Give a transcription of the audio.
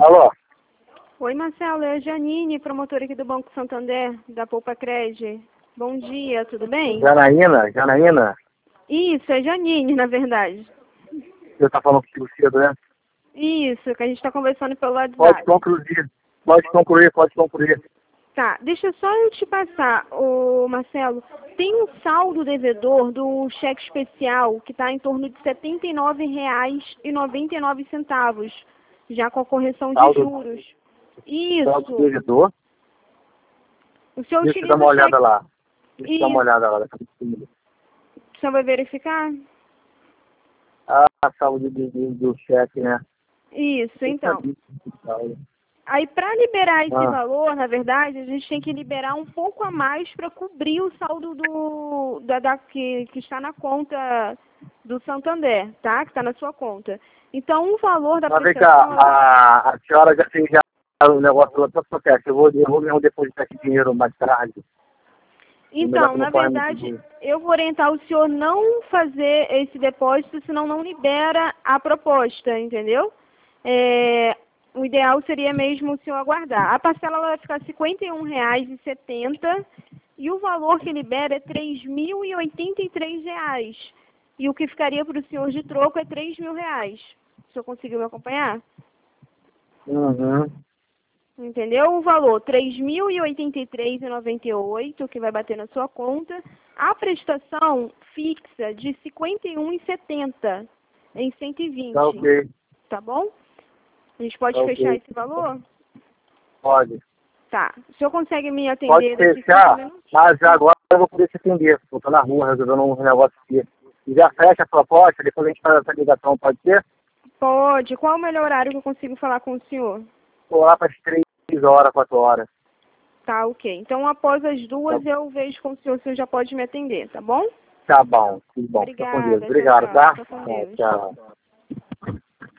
Alô? Oi, Marcelo, é a Janine, promotora aqui do Banco Santander, da Poupa Cred. Bom dia, tudo bem? Janaína? Isso, é Janine, na verdade. Você tá falando comigo cedo, né? Isso, que a gente está conversando pelo WhatsApp. Pode concluir. Tá, deixa só eu te passar, ô Marcelo. Tem um saldo devedor do cheque especial que está em torno de R$ 79,99, já com a correção de juros. Saldo Isso. devedor. O senhor Deixa eu utiliza dar uma o olhada cheque... lá. Deixa eu dar uma Isso. olhada lá. O senhor vai verificar? Ah, saldo do cheque, né? Isso, então. Aí, para liberar esse valor, na verdade, a gente tem que liberar um pouco a mais para cobrir o saldo que está na conta do Santander, tá? Que está na sua conta. Então, o valor da Mas vem prestação... cá, a senhora já fez o negócio lá para o cheque. Eu vou mesmo depositar esse dinheiro mais tarde. Então, na verdade, eu vou orientar o senhor não fazer esse depósito, senão não libera a proposta, entendeu? O ideal seria mesmo o senhor aguardar. A parcela vai ficar R$ 51,70 e o valor que libera é R$ 3.083. E o que ficaria para o senhor de troco é R$ 3.000. O senhor conseguiu me acompanhar? Uhum. Entendeu? O valor R$ 3.083,98, que vai bater na sua conta. A prestação fixa de R$ 51,70 em 120. Tá ok. Tá bom? A gente pode fechar esse valor? Pode. Tá. O senhor consegue me atender Pode daqui fechar, 5 minutos? mas agora eu vou poder te atender. Eu tô na rua resolvendo um negócio aqui. E já fecha a proposta, depois a gente faz essa ligação, pode ser? Pode. Qual é o melhor horário que eu consigo falar com o senhor? Tô lá para as 3 horas, 4 horas. Tá, ok. Então, após as 2, eu vejo com o senhor se já pode me atender, tá bom? Tá bom, tudo bom. Fica com Deus. Obrigada. Obrigado, Tchau, tá? tchau. Fica com Deus. Tchau.